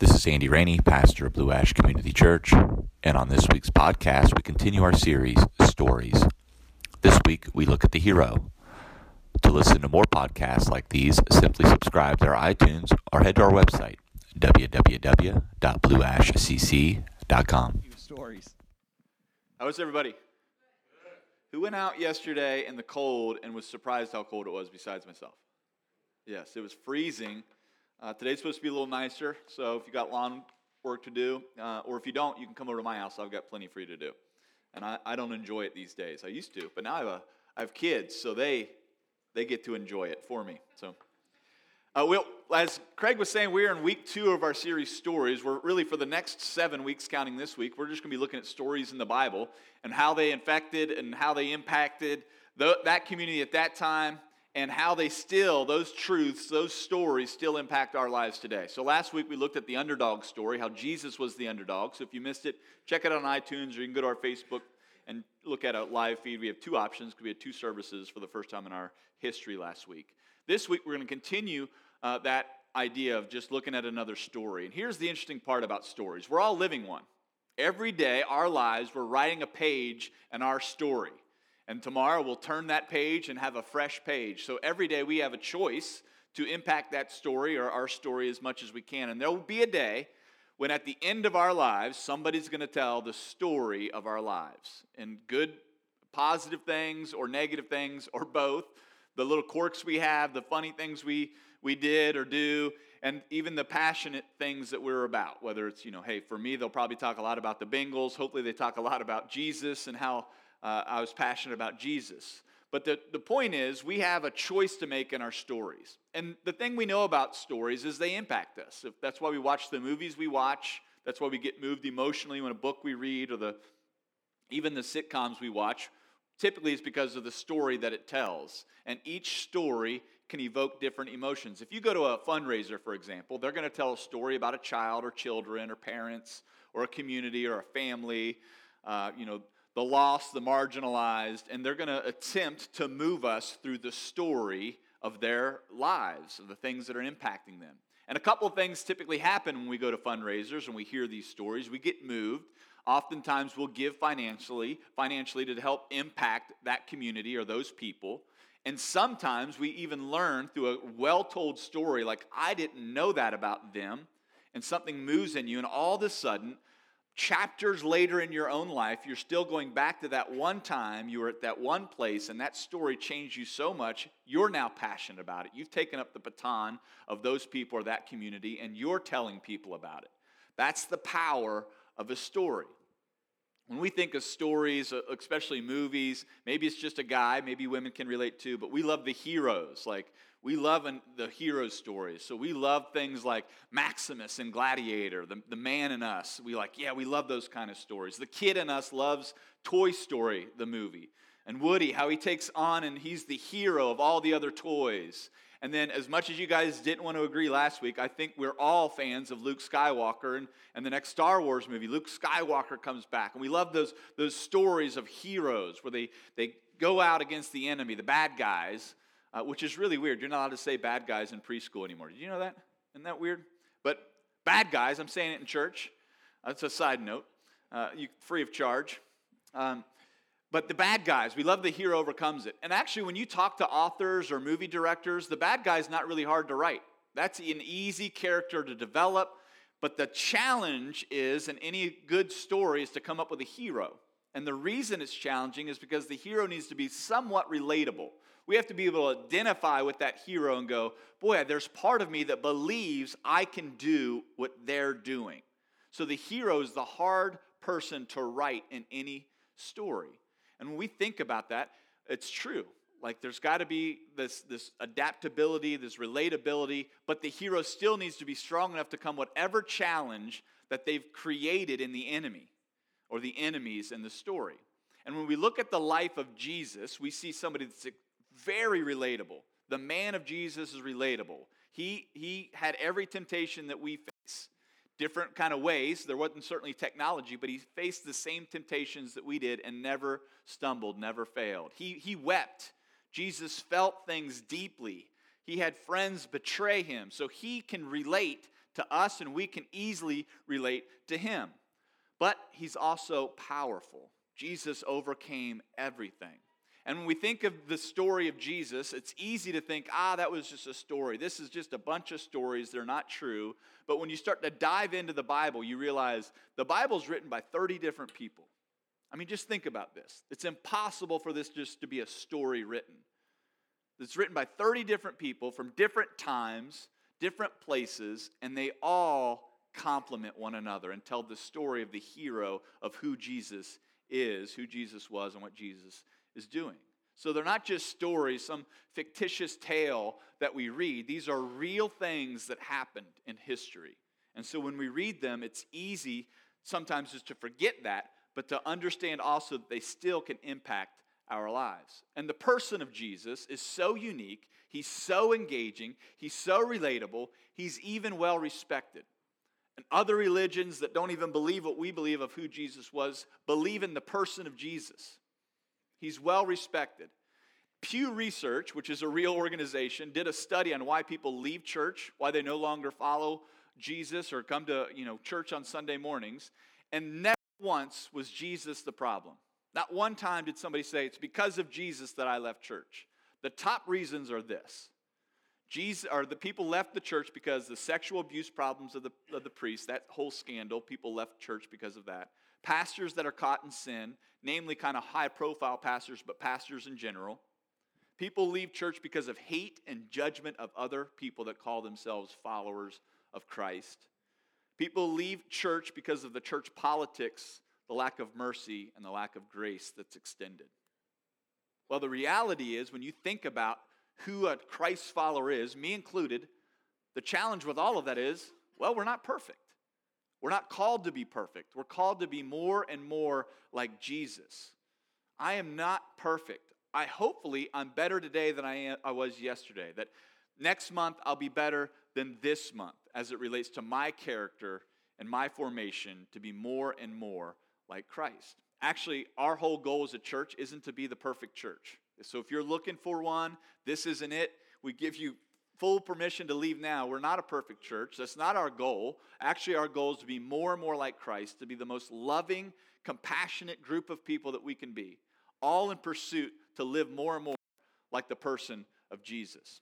This is Andy Rainey, pastor of Blue Ash Community Church, and on this week's podcast, we continue our series, Stories. This week, we look at the hero. To listen to more podcasts like these, simply subscribe to our iTunes or head to our website, www.blueashcc.com. Stories. How was everybody? Who went out yesterday in the cold and was surprised how cold it was besides myself? Yes, it was freezing. Today's supposed to be a little nicer, so if you got lawn work to do, or if you don't, you can come over to my house. I've got plenty for you to do. And I don't enjoy it these days. I used to, but now I have kids, so they get to enjoy it for me. So, as Craig was saying, we're in week 2 of our series, Stories. We're really, for the next 7 weeks, counting this week, we're just going to be looking at stories in the Bible and how they infected and how they impacted that community at that time, and how those truths, those stories still impact our lives today. So last week we looked at the underdog story, how Jesus was the underdog. So if you missed it, check it out on iTunes, or you can go to our Facebook and look at a live feed. We have 2 options because we had 2 services for the first time in our history last week. This week we're going to continue that idea of just looking at another story. And here's the interesting part about stories. We're all living one. Every day, our lives, we're writing a page in our story. And tomorrow we'll turn that page and have a fresh page. So every day we have a choice to impact that story or our story as much as we can. And there will be a day when at the end of our lives, somebody's going to tell the story of our lives. And good, positive things or negative things or both. The little quirks we have, the funny things we did or do, and even the passionate things that we're about. Whether it's, hey, for me, they'll probably talk a lot about the Bengals. Hopefully they talk a lot about Jesus and how I was passionate about Jesus. But the point is, we have a choice to make in our stories. And the thing we know about stories is they impact us. That's why we watch the movies we watch. That's why we get moved emotionally when a book we read, or even the sitcoms we watch. Typically, it's because of the story that it tells. And each story can evoke different emotions. If you go to a fundraiser, for example, they're going to tell a story about a child or children or parents or a community or a family, the lost, the marginalized, and they're going to attempt to move us through the story of their lives, of the things that are impacting them. And a couple of things typically happen when we go to fundraisers and we hear these stories. We get moved. Oftentimes we'll give financially to help impact that community or those people. And sometimes we even learn through a well-told story, like, I didn't know that about them, and something moves in you, and all of a sudden, chapters later in your own life, you're still going back to that one time you were at that one place, and that story changed you so much, you're now passionate about it. You've taken up the baton of those people or that community, and you're telling people about it. That's the power of a story. When we think of stories, especially movies, maybe it's just a guy, maybe women can relate too, but we love the heroes. Like, we love the hero stories. So we love things like Maximus and Gladiator, the man in us. We love those kind of stories. The kid in us loves Toy Story, the movie. And Woody, how he takes on and he's the hero of all the other toys. And then, as much as you guys didn't want to agree last week, I think we're all fans of Luke Skywalker and the next Star Wars movie. Luke Skywalker comes back. And we love those stories of heroes where they go out against the enemy, the bad guys, which is really weird. You're not allowed to say bad guys in preschool anymore. Did you know that? Isn't that weird? But bad guys, I'm saying it in church. That's a side note. Free of charge. But the bad guys, we love the hero overcomes it. And actually, when you talk to authors or movie directors, the bad guy's not really hard to write. That's an easy character to develop. But the challenge is, in any good story, is to come up with a hero. And the reason it's challenging is because the hero needs to be somewhat relatable. We have to be able to identify with that hero and go, boy, there's part of me that believes I can do what they're doing. So the hero is the hard person to write in any story. And when we think about that, it's true. Like, there's got to be this adaptability, this relatability, but the hero still needs to be strong enough to come whatever challenge that they've created in the enemy or the enemies in the story. And when we look at the life of Jesus, we see somebody that's very relatable. The man of Jesus is relatable. He had every temptation that we face. Different kind of ways. There wasn't certainly technology, but he faced the same temptations that we did and never stumbled, never failed. He wept. Jesus felt things deeply. He had friends betray him, so he can relate to us, and we can easily relate to him. But he's also powerful. Jesus overcame everything. And when we think of the story of Jesus, it's easy to think, that was just a story. This is just a bunch of stories. They're not true. But when you start to dive into the Bible, you realize the Bible's written by 30 different people. I mean, just think about this. It's impossible for this just to be a story written. It's written by 30 different people from different times, different places, and they all complement one another and tell the story of the hero of who Jesus is, who Jesus was, and what Jesus is doing. So they're not just stories, some fictitious tale that we read. These are real things that happened in history. And so when we read them, it's easy sometimes just to forget that, but to understand also that they still can impact our lives. And the person of Jesus is so unique, he's so engaging, he's so relatable, he's even well respected. And other religions that don't even believe what we believe of who Jesus was, believe in the person of Jesus. He's well respected. Pew Research, which is a real organization, did a study on why people leave church, why they no longer follow Jesus or come to church on Sunday mornings, and never once was Jesus the problem. Not one time did somebody say, it's because of Jesus that I left church. The top reasons are this. The people left the church because the sexual abuse problems of the priests, that whole scandal, people left church because of that. Pastors that are caught in sin, namely kind of high-profile pastors, but pastors in general. People leave church because of hate and judgment of other people that call themselves followers of Christ. People leave church because of the church politics, the lack of mercy, and the lack of grace that's extended. Well, the reality is, when you think about who a Christ follower is, me included, the challenge with all of that is, well, we're not perfect. We're not called to be perfect. We're called to be more and more like Jesus. I am not perfect. Hopefully, I'm better today than I was yesterday. That next month, I'll be better than this month as it relates to my character and my formation to be more and more like Christ. Actually, our whole goal as a church isn't to be the perfect church. So if you're looking for one, this isn't it. We give you full permission to leave now. We're not a perfect church. That's not our goal. Actually, our goal is to be more and more like Christ, to be the most loving, compassionate group of people that we can be, all in pursuit to live more and more like the person of Jesus.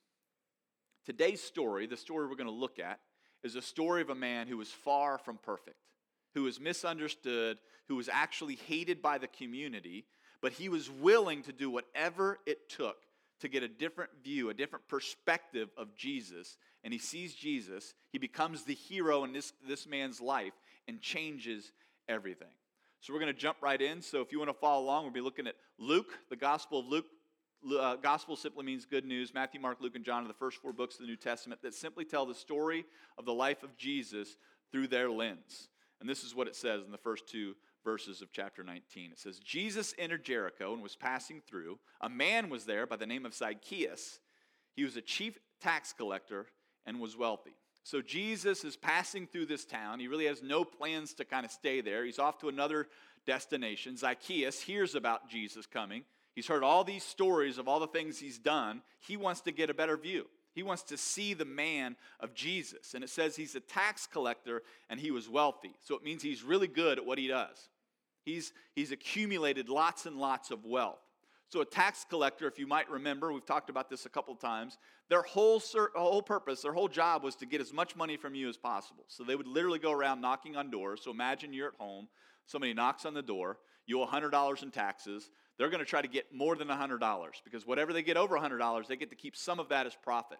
Today's story, the story we're going to look at, is a story of a man who was far from perfect, who was misunderstood, who was actually hated by the community, but he was willing to do whatever it took to get a different view, a different perspective of Jesus. And he sees Jesus, he becomes the hero in this man's life and changes everything. So we're going to jump right in. So if you want to follow along, we'll be looking at Luke, the Gospel of Luke. Gospel simply means good news. Matthew, Mark, Luke, and John are the first 4 books of the New Testament that simply tell the story of the life of Jesus through their lens. And this is what it says in the first 2 verses of chapter 19. It says, Jesus entered Jericho and was passing through. A man was there by the name of Zacchaeus. He was a chief tax collector and was wealthy. So Jesus is passing through this town. He really has no plans to kind of stay there. He's off to another destination. Zacchaeus hears about Jesus coming. He's heard all these stories of all the things he's done. He wants to get a better view. He wants to see the man of Jesus. And it says he's a tax collector and he was wealthy. So it means he's really good at what he does. He's accumulated lots and lots of wealth. So a tax collector, if you might remember, we've talked about this a couple times, their whole purpose, their whole job was to get as much money from you as possible. So they would literally go around knocking on doors. So imagine you're at home, somebody knocks on the door, you owe $100 in taxes. They're going to try to get more than $100 because whatever they get over $100, they get to keep some of that as profit.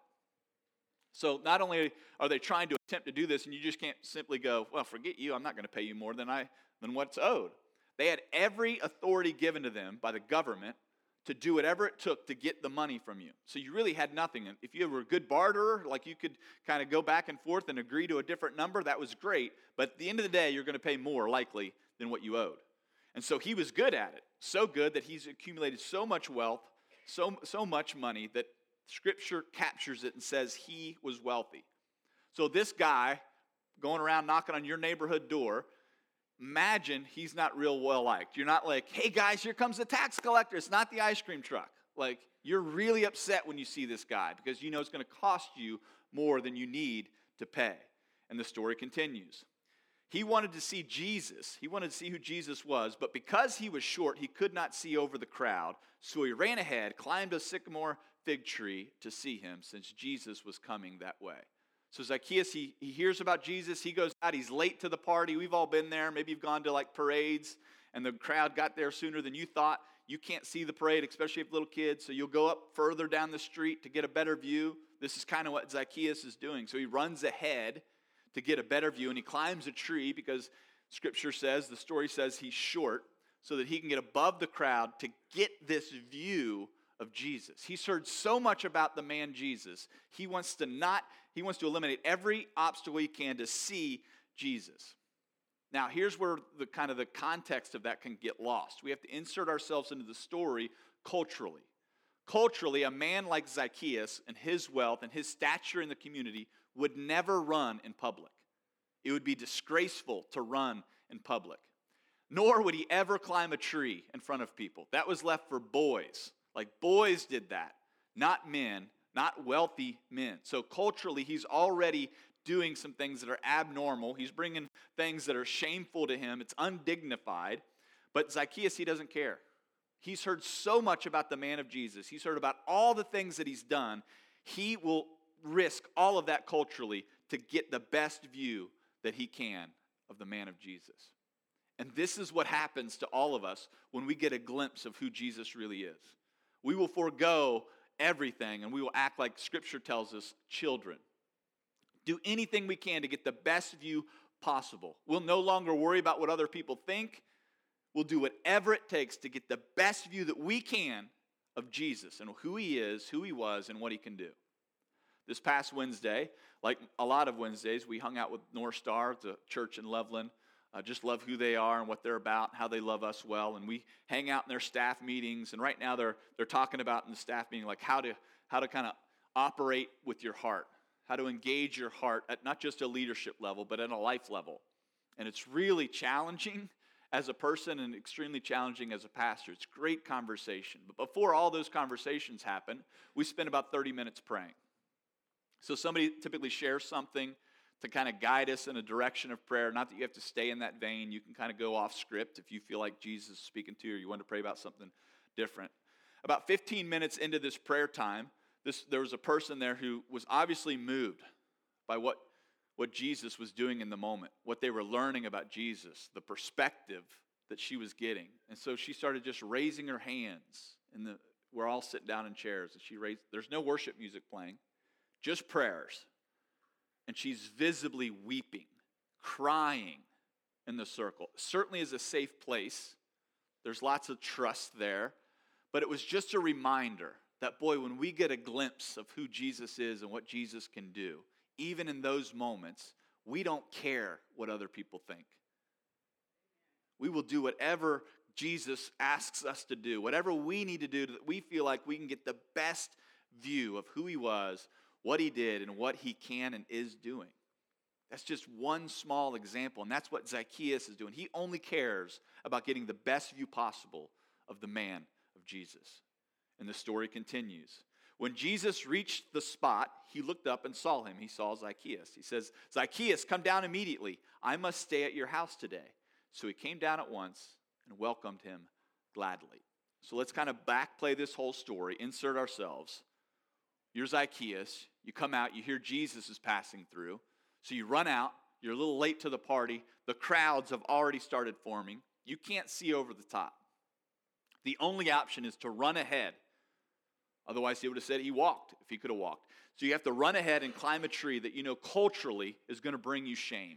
So not only are they trying to attempt to do this, and you just can't simply go, well, forget you, I'm not going to pay you more than what's owed. They had every authority given to them by the government to do whatever it took to get the money from you. So you really had nothing. And if you were a good barterer, like you could kind of go back and forth and agree to a different number, that was great. But at the end of the day, you're going to pay more likely than what you owed. And so he was good at it. So good that he's accumulated so much wealth, so much money that Scripture captures it and says he was wealthy. So this guy going around knocking on your neighborhood door, imagine he's not real well liked. You're not like, hey guys, here comes the tax collector. It's not the ice cream truck. Like, you're really upset when you see this guy because you know it's going to cost you more than you need to pay. And the story continues. He wanted to see Jesus. He wanted to see who Jesus was, but because he was short, he could not see over the crowd. So he ran ahead, climbed a sycamore fig tree to see him, since Jesus was coming that way. So Zacchaeus, he hears about Jesus. He goes out. He's late to the party. We've all been there. Maybe you've gone to like parades, and the crowd got there sooner than you thought. You can't see the parade, especially if you have little kids, so you'll go up further down the street to get a better view. This is kind of what Zacchaeus is doing. So he runs ahead to get a better view, and he climbs a tree because Scripture says, the story says he's short, so that he can get above the crowd to get this view of Jesus. He's heard so much about the man Jesus. He wants to eliminate every obstacle he can to see Jesus. Now, here's where the context of that can get lost. We have to insert ourselves into the story culturally. Culturally, a man like Zacchaeus and his wealth and his stature in the community would never run in public. It would be disgraceful to run in public. Nor would he ever climb a tree in front of people. That was left for boys. Like boys did that, not men, not wealthy men. So culturally, he's already doing some things that are abnormal. He's bringing things that are shameful to him. It's undignified. But Zacchaeus, he doesn't care. He's heard so much about the man of Jesus. He's heard about all the things that he's done. He will risk all of that culturally to get the best view that he can of the man of Jesus. And this is what happens to all of us when we get a glimpse of who Jesus really is. We will forego everything, and we will act like Scripture tells us, children. Do anything we can to get the best view possible. We'll no longer worry about what other people think. We'll do whatever it takes to get the best view that we can of Jesus and who he is, who he was, and what he can do. This past Wednesday, like a lot of Wednesdays, we hung out with North Star, the church in Loveland. Just love who they are and what they're about, how they love us well. And we hang out in their staff meetings. And right now they're talking about in the staff meeting like how to kind of operate with your heart, how to engage your heart at not just a leadership level, but at a life level. And it's really challenging as a person and extremely challenging as a pastor. It's great conversation. But before all those conversations happen, we spend about 30 minutes praying. So somebody typically shares something to kind of guide us in a direction of prayer. Not that you have to stay in that vein. You can kind of go off script if you feel like Jesus is speaking to you or you want to pray about something different. About 15 minutes into this prayer time, there was a person there who was obviously moved by what Jesus was doing in the moment, what they were learning about Jesus, the perspective that she was getting. And so she started just raising her hands. We're all sitting down in chairs, and there's no worship music playing, just prayers. And she's visibly weeping, crying in the circle. Certainly is a safe place. There's lots of trust there. But it was just a reminder that, boy, when we get a glimpse of who Jesus is and what Jesus can do, even in those moments, we don't care what other people think. We will do whatever Jesus asks us to do, whatever we need to do that we feel like we can get the best view of who he was, what he did, and what he can and is doing. That's just one small example, and that's what Zacchaeus is doing. He only cares about getting the best view possible of the man of Jesus. And the story continues. When Jesus reached the spot, he looked up and saw him. He saw Zacchaeus. He says, "Zacchaeus, come down immediately. I must stay at your house today." So he came down at once and welcomed him gladly. So let's kind of backplay this whole story, insert ourselves. You're Zacchaeus. You come out, you hear Jesus is passing through. So you run out. You're a little late to the party. The crowds have already started forming. You can't see over the top. The only option is to run ahead. Otherwise, he would have said he walked if he could have walked. So you have to run ahead and climb a tree that you know culturally is going to bring you shame.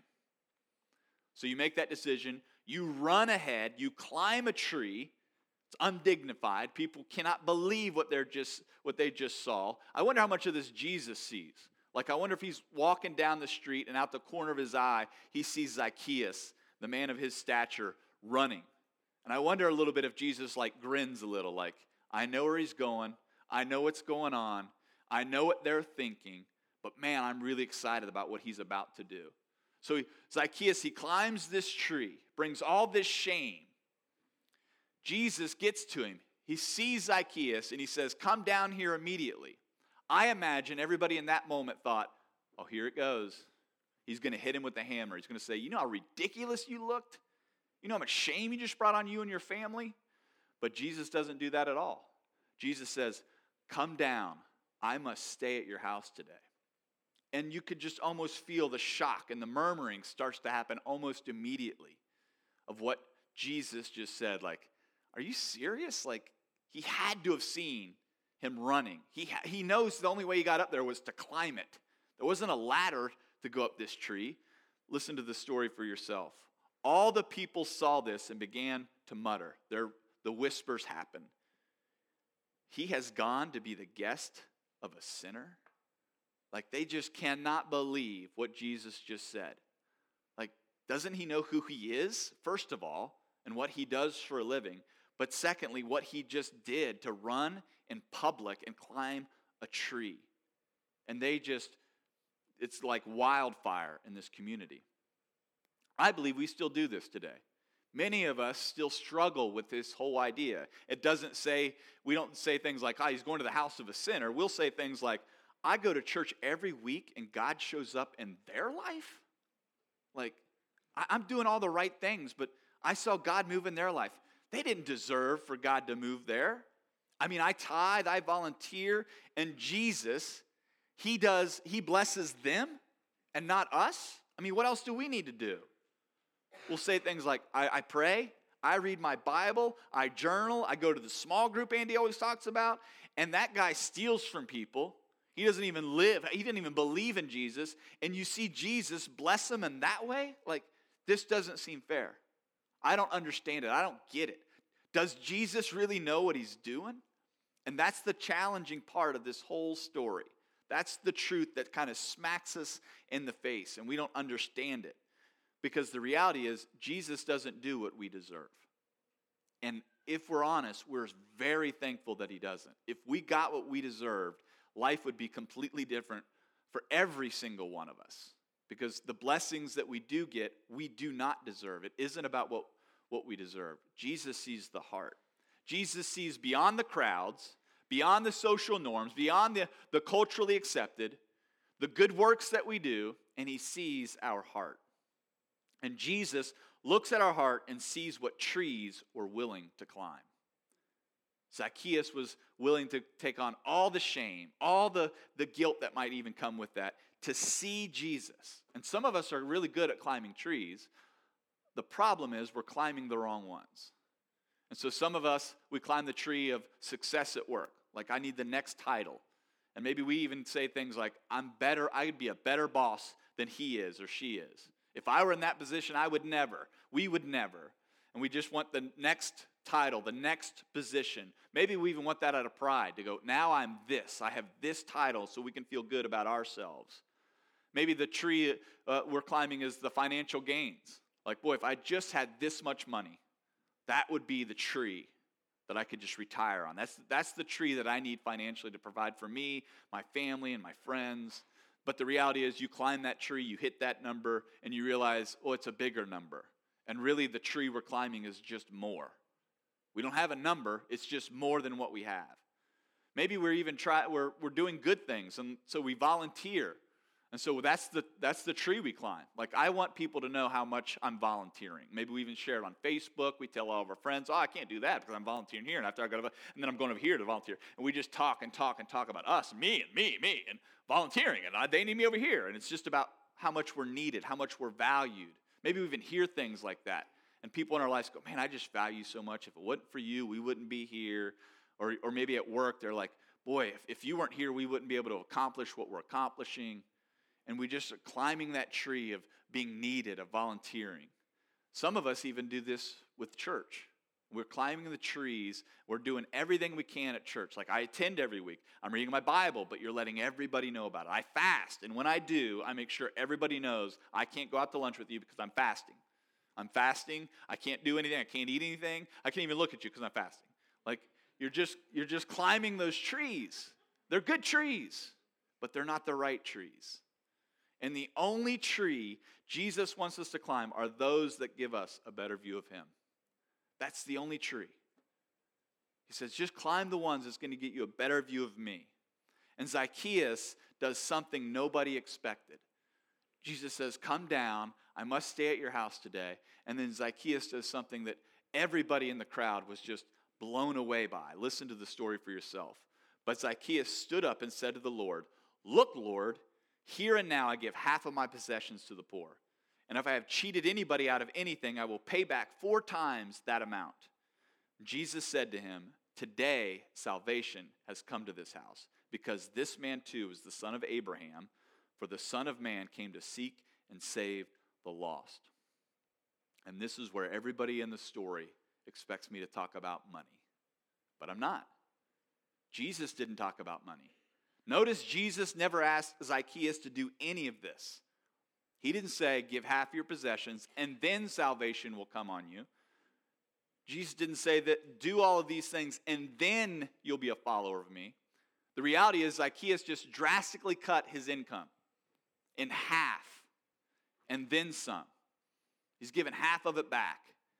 So you make that decision. You run ahead. You climb a tree. It's undignified. People cannot believe what they just saw. I wonder how much of this Jesus sees. Like, I wonder if he's walking down the street and out the corner of his eye, he sees Zacchaeus, the man of his stature, running. And I wonder a little bit if Jesus grins a little, like, I know where he's going. I know what's going on. I know what they're thinking. But man, I'm really excited about what he's about to do. So Zacchaeus, he climbs this tree, brings all this shame. Jesus gets to him. He sees Zacchaeus and he says, "Come down here immediately." I imagine everybody in that moment thought, "Oh, here it goes. He's going to hit him with a hammer. He's going to say, you know how ridiculous you looked? You know how much shame you just brought on you and your family? But Jesus doesn't do that at all. Jesus says, come down. I must stay at your house today. And you could just almost feel the shock, and the murmuring starts to happen almost immediately of what Jesus just said. Like, are you serious? Like, he had to have seen him running. He knows the only way he got up there was to climb it. There wasn't a ladder to go up this tree. Listen to the story for yourself. All the people saw this and began to mutter. The whispers happened. He has gone to be the guest of a sinner? Like, they just cannot believe what Jesus just said. Like, doesn't he know who he is, first of all, and what he does for a living? But secondly, what he just did to run in public and climb a tree. And it's like wildfire in this community. I believe we still do this today. Many of us still struggle with this whole idea. We don't say things like, he's going to the house of a sinner. We'll say things like, I go to church every week and God shows up in their life. Like, I'm doing all the right things, but I saw God move in their life. They didn't deserve for God to move there. I mean, I tithe, I volunteer, and Jesus, he blesses them and not us. I mean, what else do we need to do? We'll say things like, I pray, I read my Bible, I journal, I go to the small group Andy always talks about, and that guy steals from people. He doesn't even he didn't even believe in Jesus, and you see Jesus bless him in that way? Like, this doesn't seem fair. I don't understand it. I don't get it. Does Jesus really know what he's doing? And that's the challenging part of this whole story. That's the truth that kind of smacks us in the face, and we don't understand it. Because the reality is, Jesus doesn't do what we deserve. And if we're honest, we're very thankful that he doesn't. If we got what we deserved, life would be completely different for every single one of us. Because the blessings that we do get, we do not deserve. It isn't about what we deserve. Jesus sees the heart. Jesus sees beyond the crowds, beyond the social norms, beyond the culturally accepted, the good works that we do, and he sees our heart. And Jesus looks at our heart and sees what trees we're willing to climb. Zacchaeus was willing to take on all the shame, all the guilt that might even come with that, to see Jesus. And some of us are really good at climbing trees. The problem is we're climbing the wrong ones. And so some of us, we climb the tree of success at work. Like, I need the next title. And maybe we even say things like, I'd be a better boss than he is or she is. If I were in that position, we would never. And we just want the next title, the next position. Maybe we even want that out of pride to go, now I'm this. I have this title so we can feel good about ourselves. Maybe the tree we're climbing is the financial gains. Like, boy, if I just had this much money, that would be the tree that I could just retire on. That's the tree that I need financially to provide for me, my family, and my friends. But the reality is you climb that tree, you hit that number, and you realize, it's a bigger number. And really the tree we're climbing is just more. We don't have a number, it's just more than what we have. Maybe we're doing good things, and so we volunteer. And so that's the tree we climb. Like, I want people to know how much I'm volunteering. Maybe we even share it on Facebook. We tell all of our friends, I can't do that because I'm volunteering here, and then I'm going over here to volunteer. And we just talk about us, me, and volunteering, and they need me over here. And it's just about how much we're needed, how much we're valued. Maybe we even hear things like that. And people in our lives go, man, I just value you so much. If it wasn't for you, we wouldn't be here. Or maybe at work, they're like, boy, if you weren't here, we wouldn't be able to accomplish what we're accomplishing. And we just are climbing that tree of being needed, of volunteering. Some of us even do this with church. We're climbing the trees. We're doing everything we can at church. Like, I attend every week. I'm reading my Bible, but you're letting everybody know about it. I fast, and when I do, I make sure everybody knows I can't go out to lunch with you because I'm fasting. I'm fasting. I can't do anything. I can't eat anything. I can't even look at you because I'm fasting. Like, you're just climbing those trees. They're good trees, but they're not the right trees. And the only tree Jesus wants us to climb are those that give us a better view of him. That's the only tree. He says, just climb the ones that's going to get you a better view of me. And Zacchaeus does something nobody expected. Jesus says, come down. I must stay at your house today. And then Zacchaeus does something that everybody in the crowd was just blown away by. Listen to the story for yourself. But Zacchaeus stood up and said to the Lord, look, Lord, here and now I give half of my possessions to the poor. And if I have cheated anybody out of anything, I will pay back 4 times that amount. Jesus said to him, today salvation has come to this house, because this man too is the son of Abraham, for the Son of Man came to seek and save the lost. And this is where everybody in the story expects me to talk about money. But I'm not. Jesus didn't talk about money. Notice Jesus never asked Zacchaeus to do any of this. He didn't say, give half your possessions and then salvation will come on you. Jesus didn't say that do all of these things and then you'll be a follower of me. The reality is Zacchaeus just drastically cut his income in half and then some. He's given half of it back,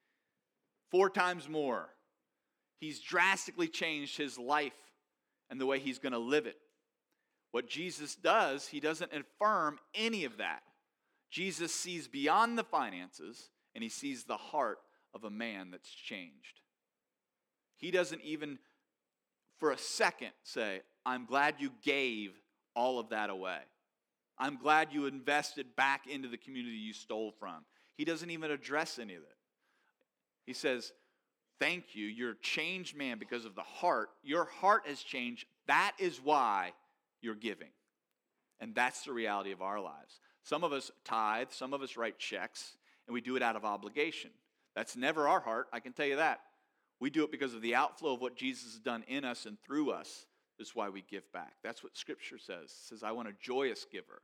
4 times more. He's drastically changed his life and the way he's going to live it. What Jesus does, he doesn't affirm any of that. Jesus sees beyond the finances, and he sees the heart of a man that's changed. He doesn't even for a second say, I'm glad you gave all of that away. I'm glad you invested back into the community you stole from. He doesn't even address any of it. He says, thank you, you're a changed man because of the heart. Your heart has changed. That is why you're giving. And that's the reality of our lives. Some of us tithe, some of us write checks, and we do it out of obligation. That's never our heart, I can tell you that. We do it because of the outflow of what Jesus has done in us and through us. That's why we give back. That's what Scripture says. It says, I want a joyous giver.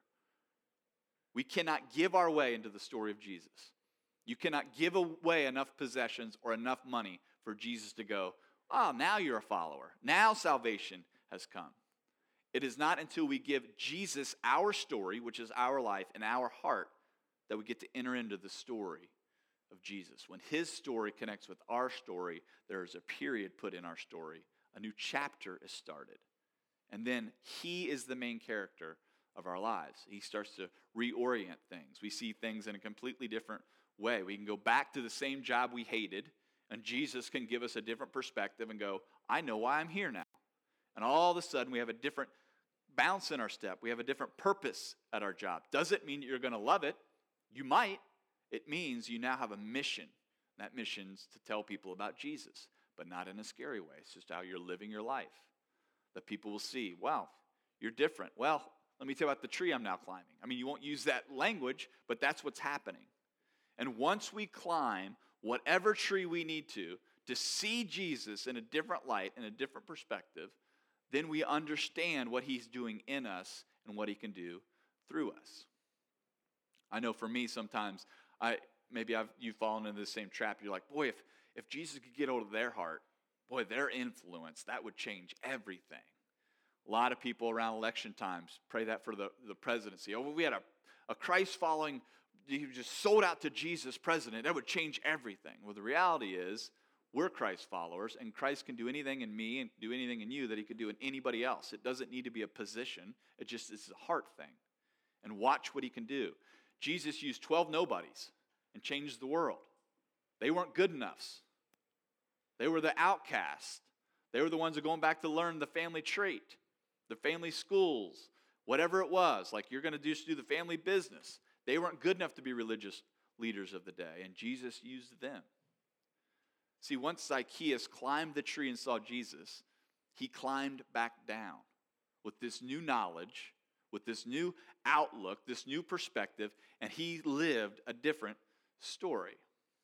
We cannot give our way into the story of Jesus. You cannot give away enough possessions or enough money for Jesus to go, oh, now you're a follower. Now salvation has come. It is not until we give Jesus our story, which is our life and our heart, that we get to enter into the story of Jesus. When his story connects with our story, there is a period put in our story. A new chapter is started. And then he is the main character of our lives. He starts to reorient things. We see things in a completely different way. We can go back to the same job we hated, and Jesus can give us a different perspective and go, I know why I'm here now. And all of a sudden, we have a different bounce in our step. We have a different purpose at our job. Does it mean you're going to love it? You might. It means you now have a mission. That mission's to tell people about Jesus, but not in a scary way. It's just how you're living your life. That people will see, wow, you're different. Well, let me tell you about the tree I'm now climbing. I mean, you won't use that language, but that's what's happening. And once we climb whatever tree we need to see Jesus in a different light, in a different perspective, then we understand what he's doing in us and what he can do through us. I know for me sometimes, you've fallen into the same trap. You're like, boy, if Jesus could get hold of their heart, boy, their influence, that would change everything. A lot of people around election times pray that for the presidency. Oh, we had a Christ-following, he just sold out to Jesus president. That would change everything. Well, the reality is we're Christ followers, and Christ can do anything in me and do anything in you that he could do in anybody else. It doesn't need to be a position. It's a heart thing. And watch what he can do. Jesus used 12 nobodies and changed the world. They weren't good enoughs. They were the outcasts. They were the ones that are going back to learn the family trait, the family schools, whatever it was. Like you're going to just do the family business. They weren't good enough to be religious leaders of the day, and Jesus used them. See, once Zacchaeus climbed the tree and saw Jesus, he climbed back down with this new knowledge, with this new outlook, this new perspective, and he lived a different story.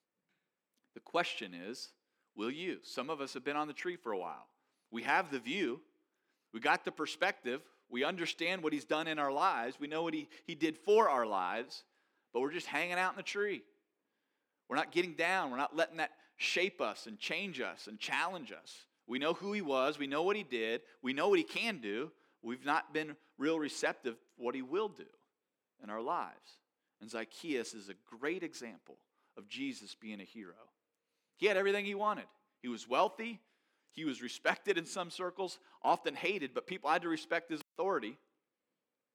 The question is, will you? Some of us have been on the tree for a while. We have the view. We got the perspective. We understand what he's done in our lives. We know what he did for our lives, but we're just hanging out in the tree. We're not getting down. We're not letting that shape us and change us and challenge us. We know who he was. We know what he did. We know what he can do. We've not been real receptive to what he will do in our lives. And Zacchaeus is a great example of Jesus being a hero. He had everything he wanted. He was wealthy. He was respected in some circles, often hated, but people had to respect his authority.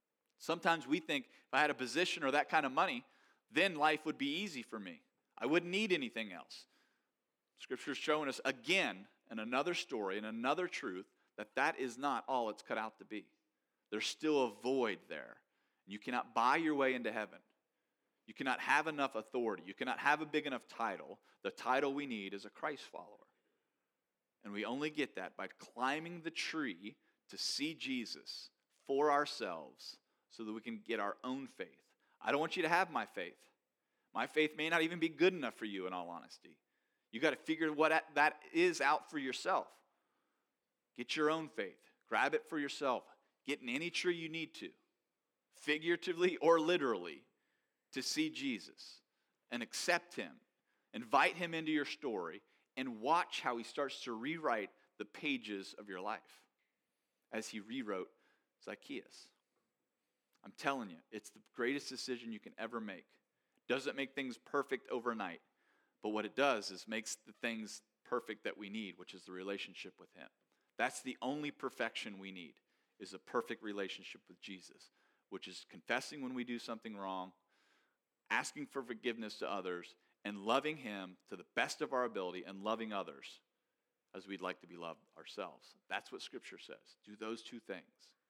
Sometimes we think if I had a position or that kind of money, then life would be easy for me. I wouldn't need anything else. Scripture's showing us again in another story and another truth that is not all it's cut out to be. There's still a void there. You cannot buy your way into heaven. You cannot have enough authority. You cannot have a big enough title. The title we need is a Christ follower. And we only get that by climbing the tree to see Jesus for ourselves so that we can get our own faith. I don't want you to have my faith. My faith may not even be good enough for you, in all honesty. You got to figure what that is out for yourself. Get your own faith. Grab it for yourself. Get in any tree you need to, figuratively or literally, to see Jesus and accept him. Invite him into your story and watch how he starts to rewrite the pages of your life as he rewrote Zacchaeus. I'm telling you, it's the greatest decision you can ever make. Doesn't make things perfect overnight, but what it does is makes the things perfect that we need, which is the relationship with him. That's the only perfection we need, is a perfect relationship with Jesus, which is confessing when we do something wrong, asking for forgiveness to others, and loving him to the best of our ability and loving others as we'd like to be loved ourselves. That's what Scripture says. Do those two things.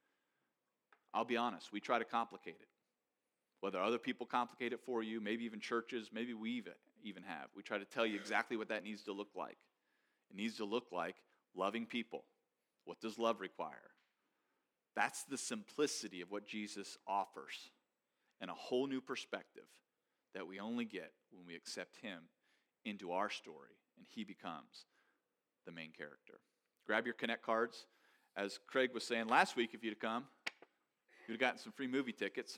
I'll be honest, we try to complicate it. Whether other people complicate it for you, maybe even churches, maybe we even have. We try to tell you exactly what that needs to look like. It needs to look like loving people. What does love require? That's the simplicity of what Jesus offers and a whole new perspective that we only get when we accept him into our story and he becomes the main character. Grab your Connect cards. As Craig was saying last week, if you'd have come, you'd have gotten some free movie tickets.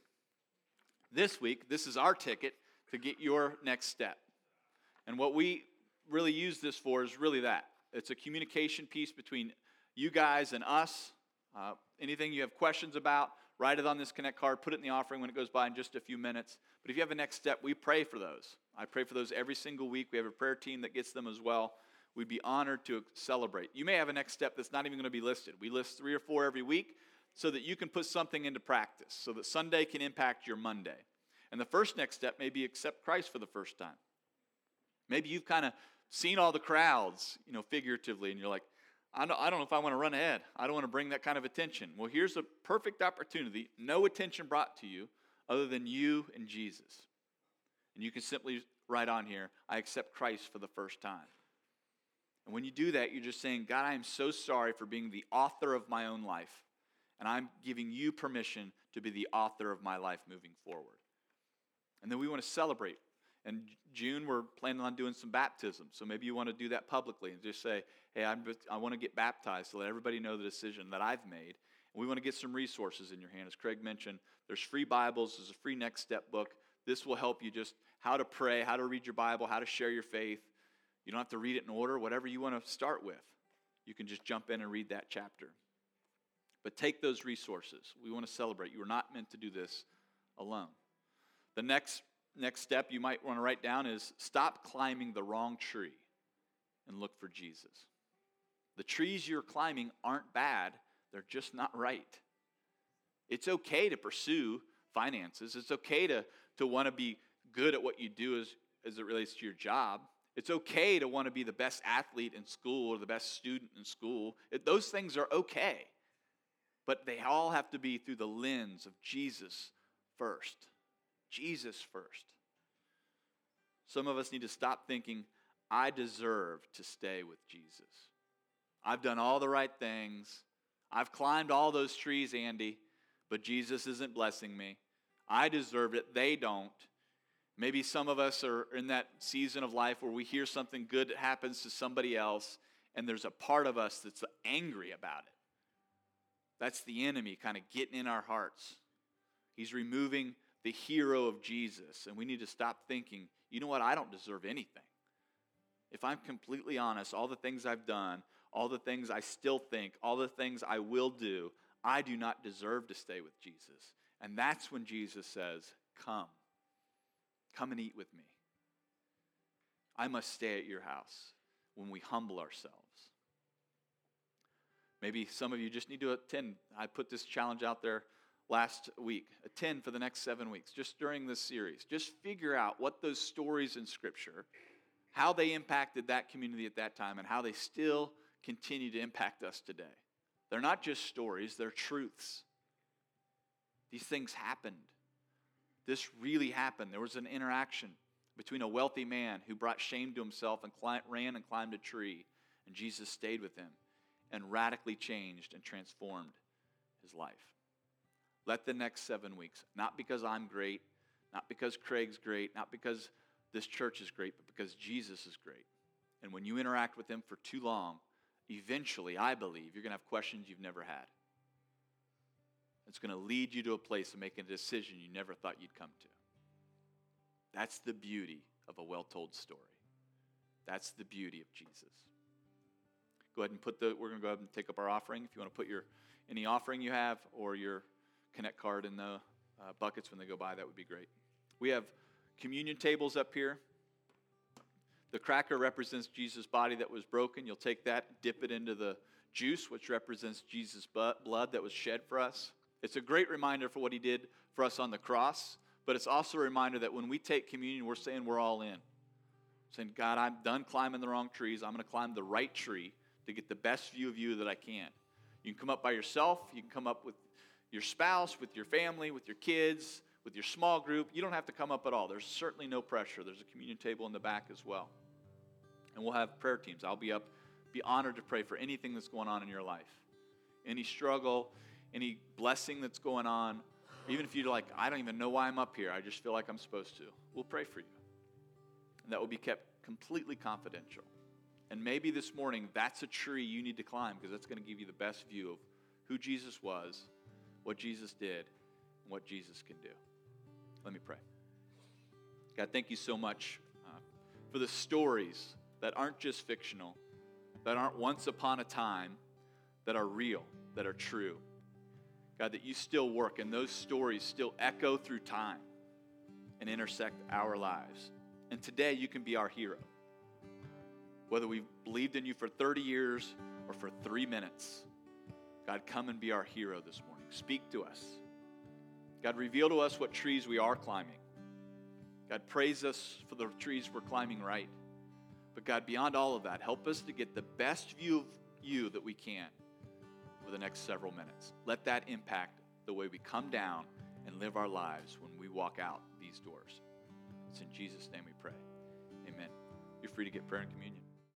This week, this is our ticket to get your next step. And what we really use this for is really that. It's a communication piece between you guys and us. Anything you have questions about, write it on this Connect card, put it in the offering when it goes by in just a few minutes. But if you have a next step, we pray for those. I pray for those every single week. We have a prayer team that gets them as well. We'd be honored to celebrate. You may have a next step that's not even going to be listed. We list 3 or 4 every week so that you can put something into practice, so that Sunday can impact your Monday. And the first next step may be accept Christ for the first time. Maybe you've kind of seen all the crowds, figuratively, and you're like, I don't know if I want to run ahead. I don't want to bring that kind of attention. Well, here's a perfect opportunity. No attention brought to you other than you and Jesus. And you can simply write on here, I accept Christ for the first time. And when you do that, you're just saying, God, I am so sorry for being the author of my own life. And I'm giving you permission to be the author of my life moving forward. And then we want to celebrate. In June, we're planning on doing some baptisms. So maybe you want to do that publicly and just say, hey, I want to get baptized to let everybody know the decision that I've made. And we want to get some resources in your hand. As Craig mentioned, there's free Bibles. There's a free Next Step book. This will help you just how to pray, how to read your Bible, how to share your faith. You don't have to read it in order. Whatever you want to start with, you can just jump in and read that chapter. But take those resources. We want to celebrate. You are not meant to do this alone. The next step you might want to write down is stop climbing the wrong tree and look for Jesus. The trees you're climbing aren't bad. They're just not right. It's okay to pursue finances. It's okay to want to be good at what you do as it relates to your job. It's okay to want to be the best athlete in school or the best student in school. Those things are okay. But they all have to be through the lens of Jesus first. Jesus first. Some of us need to stop thinking, I deserve to stay with Jesus. I've done all the right things. I've climbed all those trees, Andy, but Jesus isn't blessing me. I deserve it. They don't. Maybe some of us are in that season of life where we hear something good that happens to somebody else, and there's a part of us that's angry about it. That's the enemy kind of getting in our hearts. He's removing the hero of Jesus, and we need to stop thinking, you know what, I don't deserve anything. If I'm completely honest, all the things I've done, all the things I still think, all the things I will do, I do not deserve to stay with Jesus. And that's when Jesus says, come and eat with me. I must stay at your house when we humble ourselves. Maybe some of you just need to attend. I put this challenge out there last week. Attend for the next 7 weeks, just during this series. Just figure out what those stories in Scripture, how they impacted that community at that time, and how they still continue to impact us today. They're not just stories, they're truths. These things happened. This really happened. There was an interaction between a wealthy man who brought shame to himself and ran and climbed a tree, and Jesus stayed with him and radically changed and transformed his life. Let the next 7 weeks, not because I'm great, not because Craig's great, not because this church is great, but because Jesus is great. And when you interact with him for too long, eventually, I believe, you're going to have questions you've never had. It's going to lead you to a place of making a decision you never thought you'd come to. That's the beauty of a well-told story. That's the beauty of Jesus. Go ahead and we're going to go ahead and take up our offering. If you want to put any offering you have or your Connect card in the buckets when they go by, that would be great. We have communion tables up here. The cracker represents Jesus' body that was broken. You'll take that, dip it into the juice, which represents Jesus' blood that was shed for us. It's a great reminder for what he did for us on the cross, but it's also a reminder that when we take communion, we're saying we're all in. Saying, God, I'm done climbing the wrong trees. I'm going to climb the right tree to get the best view of you that I can. You can come up by yourself. You can come up with your spouse, with your family, with your kids, with your small group. You don't have to come up at all. There's certainly no pressure. There's a communion table in the back as well. And we'll have prayer teams. I'll be up, be honored to pray for anything that's going on in your life. Any struggle, any blessing that's going on. Even if you're like, I don't even know why I'm up here. I just feel like I'm supposed to. We'll pray for you. And that will be kept completely confidential. And maybe this morning, that's a tree you need to climb because that's going to give you the best view of who Jesus was, what Jesus did, and what Jesus can do. Let me pray. God, thank you so much for the stories that aren't just fictional, that aren't once upon a time, that are real, that are true. God, that you still work and those stories still echo through time and intersect our lives. And today you can be our hero. Whether we've believed in you for 30 years or for 3 minutes, God, come and be our hero this morning. Speak to us. God, reveal to us what trees we are climbing. God, praise us for the trees we're climbing right. But God, beyond all of that, help us to get the best view of you that we can for the next several minutes. Let that impact the way we come down and live our lives when we walk out these doors. It's in Jesus' name we pray. Amen. You're free to get prayer and communion.